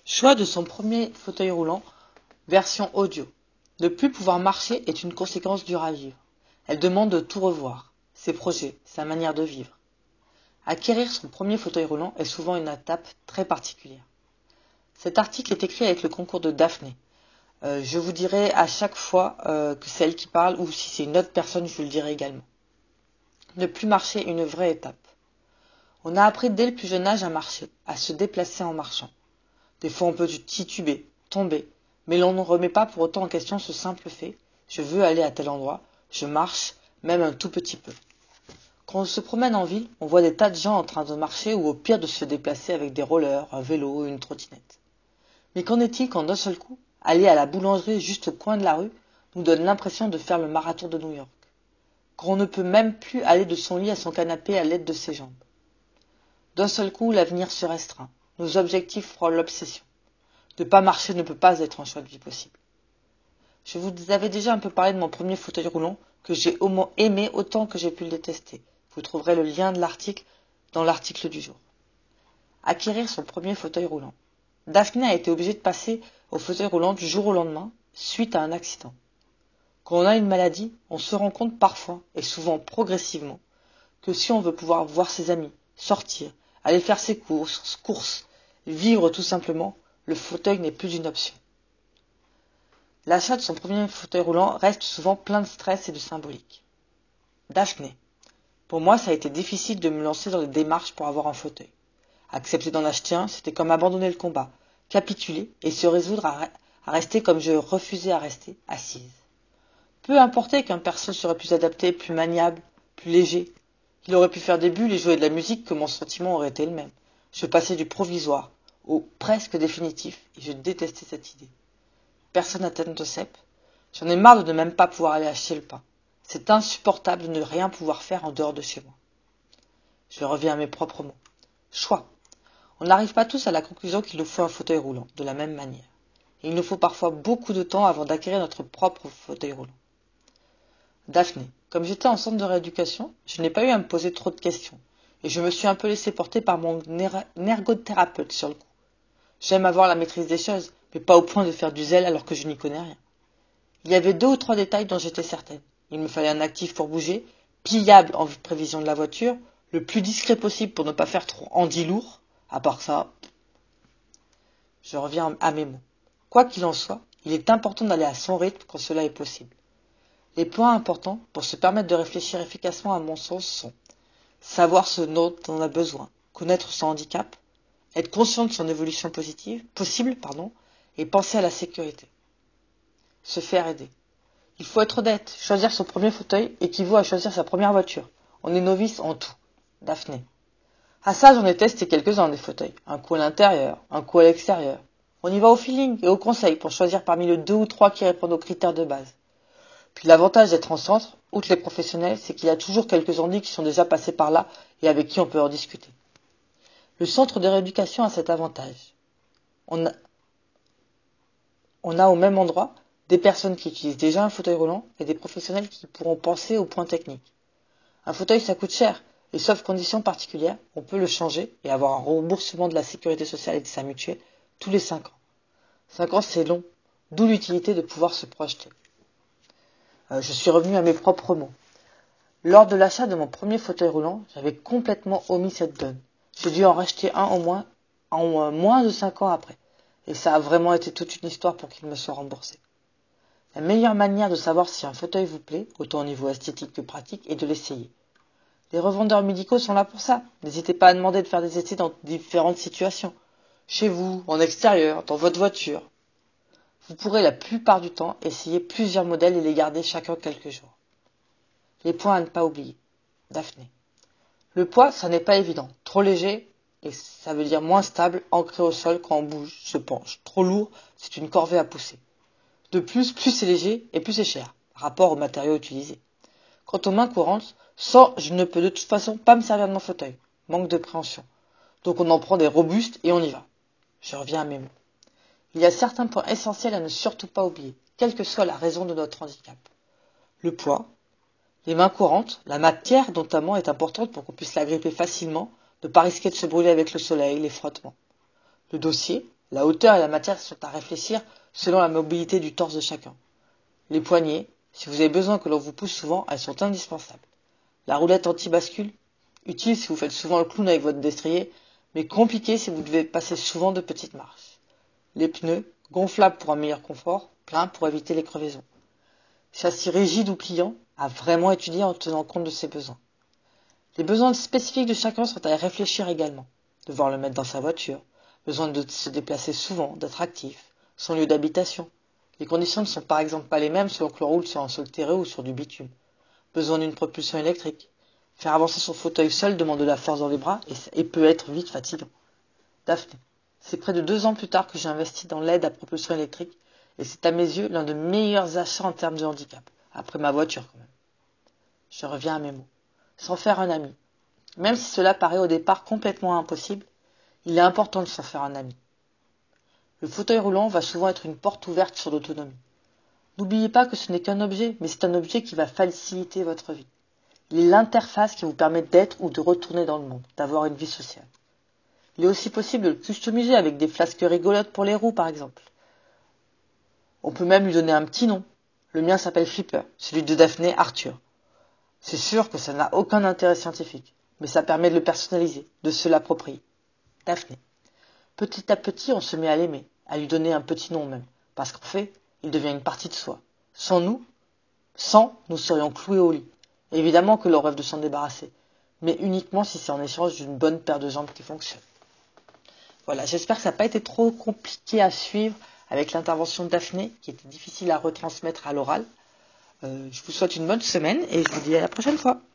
Choix de son premier fauteuil roulant, version audio. Ne plus pouvoir marcher est une conséquence dure à vivre. Elle demande de tout revoir, ses projets, sa manière de vivre. Acquérir son premier fauteuil roulant est souvent une étape très particulière. Cet article est écrit avec le concours de Daphné. Je vous dirai à chaque fois que c'est elle qui parle, ou si c'est une autre personne, je vous le dirai également. Ne plus marcher est une vraie étape. On a appris dès le plus jeune âge à marcher, à se déplacer en marchant. Des fois on peut tituber, tomber, mais l'on ne remet pas pour autant en question ce simple fait. Je veux aller à tel endroit, je marche, même un tout petit peu. Quand on se promène en ville, on voit des tas de gens en train de marcher ou au pire de se déplacer avec des rollers, un vélo ou une trottinette. Mais qu'en est-il quand d'un seul coup, aller à la boulangerie juste au coin de la rue nous donne l'impression de faire le marathon de New York, quand on ne peut même plus aller de son lit à son canapé à l'aide de ses jambes. D'un seul coup, l'avenir se restreint, nos objectifs frôlent l'obsession. Ne pas marcher ne peut pas être un choix de vie possible. Je vous avais déjà un peu parlé de mon premier fauteuil roulant, que j'ai au moins aimé autant que j'ai pu le détester. Vous trouverez le lien de l'article dans l'article du jour. Acquérir son premier fauteuil roulant. Daphné a été obligée de passer au fauteuil roulant du jour au lendemain, suite à un accident. Quand on a une maladie, on se rend compte parfois, et souvent progressivement, que si on veut pouvoir voir ses amis, sortir, aller faire ses courses, vivre tout simplement, le fauteuil n'est plus une option. L'achat de son premier fauteuil roulant reste souvent plein de stress et de symbolique. Daphné. Pour moi, ça a été difficile de me lancer dans les démarches pour avoir un fauteuil. Accepter d'en acheter un, c'était comme abandonner le combat, capituler et se résoudre à rester comme je refusais à rester, assise. Peu importait qu'un perso serait plus adapté, plus maniable, plus léger. Il aurait pu faire des bulles et jouer de la musique que mon sentiment aurait été le même. Je passais du provisoire au presque définitif et je détestais cette idée. Personne atteinte de cep. J'en ai marre de ne même pas pouvoir aller acheter le pain. C'est insupportable de ne rien pouvoir faire en dehors de chez moi. Je reviens à mes propres mots. Choix. On n'arrive pas tous à la conclusion qu'il nous faut un fauteuil roulant, de la même manière. Et il nous faut parfois beaucoup de temps avant d'acquérir notre propre fauteuil roulant. Daphné. Comme j'étais en centre de rééducation, je n'ai pas eu à me poser trop de questions. Et je me suis un peu laissé porter par mon ergothérapeute sur le coup. J'aime avoir la maîtrise des choses, mais pas au point de faire du zèle alors que je n'y connais rien. Il y avait 2 ou 3 détails dont j'étais certaine. Il me fallait un actif pour bouger, pliable en prévision de la voiture, le plus discret possible pour ne pas faire trop handi lourd. À part ça, je reviens à mes mots. Quoi qu'il en soit, il est important d'aller à son rythme quand cela est possible. Les points importants pour se permettre de réfléchir efficacement à mon sens sont savoir ce dont on a besoin, connaître son handicap, être conscient de son évolution possible, et penser à la sécurité. Se faire aider. Il faut être honnête, choisir son premier fauteuil équivaut à choisir sa première voiture. On est novice en tout. Daphné. À ça, j'en ai testé quelques-uns des fauteuils. Un coup à l'intérieur, un coup à l'extérieur. On y va au feeling et au conseil pour choisir parmi les 2 ou 3 qui répondent aux critères de base. Puis l'avantage d'être en centre, outre les professionnels, c'est qu'il y a toujours quelques handis qui sont déjà passés par là et avec qui on peut en discuter. Le centre de rééducation a cet avantage. On a au même endroit des personnes qui utilisent déjà un fauteuil roulant et des professionnels qui pourront penser aux points techniques. Un fauteuil, ça coûte cher, et sauf conditions particulières, on peut le changer et avoir un remboursement de la sécurité sociale et de sa mutuelle tous les 5 ans. 5 ans, c'est long, d'où l'utilité de pouvoir se projeter. Je suis revenu à mes propres mots. Lors de l'achat de mon premier fauteuil roulant, j'avais complètement omis cette donne. J'ai dû en racheter un en moins de 5 ans après. Et ça a vraiment été toute une histoire pour qu'il me soit remboursé. La meilleure manière de savoir si un fauteuil vous plaît, autant au niveau esthétique que pratique, est de l'essayer. Les revendeurs médicaux sont là pour ça. N'hésitez pas à demander de faire des essais dans différentes situations. Chez vous, en extérieur, dans votre voiture. Vous pourrez la plupart du temps essayer plusieurs modèles et les garder chacun quelques jours. Les points à ne pas oublier. Daphné. Le poids, ça n'est pas évident. Trop léger, et ça veut dire moins stable, ancré au sol quand on bouge, se penche. Trop lourd, c'est une corvée à pousser. De plus c'est léger et plus c'est cher, rapport aux matériaux utilisés. Quant aux mains courantes, je ne peux de toute façon pas me servir de mon fauteuil. Manque de préhension. Donc on en prend des robustes et on y va. Je reviens à mes mots. Il y a certains points essentiels à ne surtout pas oublier, quelle que soit la raison de notre handicap. Le poids, les mains courantes, la matière notamment est importante pour qu'on puisse la gripper facilement, ne pas risquer de se brûler avec le soleil, les frottements. Le dossier, La hauteur et la matière sont à réfléchir selon la mobilité du torse de chacun. Les poignées, si vous avez besoin que l'on vous pousse souvent, elles sont indispensables. La roulette anti-bascule, utile si vous faites souvent le clown avec votre destrier, mais compliqué si vous devez passer souvent de petites marches. Les pneus, gonflables pour un meilleur confort, pleins pour éviter les crevaisons. Châssis rigide ou pliant, à vraiment étudier en tenant compte de ses besoins. Les besoins spécifiques de chacun sont à réfléchir également. Devoir le mettre dans sa voiture, besoin de se déplacer souvent, d'être actif, son lieu d'habitation. Les conditions ne sont par exemple pas les mêmes selon que l'on roule sur un sol terreux ou sur du bitume. Besoin d'une propulsion électrique. Faire avancer son fauteuil seul demande de la force dans les bras et peut être vite fatigant. Daphné. C'est près de 2 ans plus tard que j'ai investi dans l'aide à propulsion électrique et c'est à mes yeux l'un des meilleurs achats en termes de handicap. Après ma voiture quand même. Je reviens à mes mots. S'en faire un ami. Même si cela paraît au départ complètement impossible, il est important de s'en faire un ami. Le fauteuil roulant va souvent être une porte ouverte sur l'autonomie. N'oubliez pas que ce n'est qu'un objet, mais c'est un objet qui va faciliter votre vie. Il est l'interface qui vous permet d'être ou de retourner dans le monde, d'avoir une vie sociale. Il est aussi possible de le customiser avec des flasques rigolotes pour les roues par exemple. On peut même lui donner un petit nom. Le mien s'appelle Flipper, celui de Daphné Arthur. C'est sûr que ça n'a aucun intérêt scientifique, mais ça permet de le personnaliser, de se l'approprier. Daphné. Petit à petit, on se met à l'aimer, à lui donner un petit nom même, parce qu'en fait, il devient une partie de soi. Nous serions cloués au lit. Évidemment que l'on rêve de s'en débarrasser, mais uniquement si c'est en échange d'une bonne paire de jambes qui fonctionne. Voilà, j'espère que ça n'a pas été trop compliqué à suivre avec l'intervention de Daphné, qui était difficile à retransmettre à l'oral. Je vous souhaite une bonne semaine et je vous dis à la prochaine fois.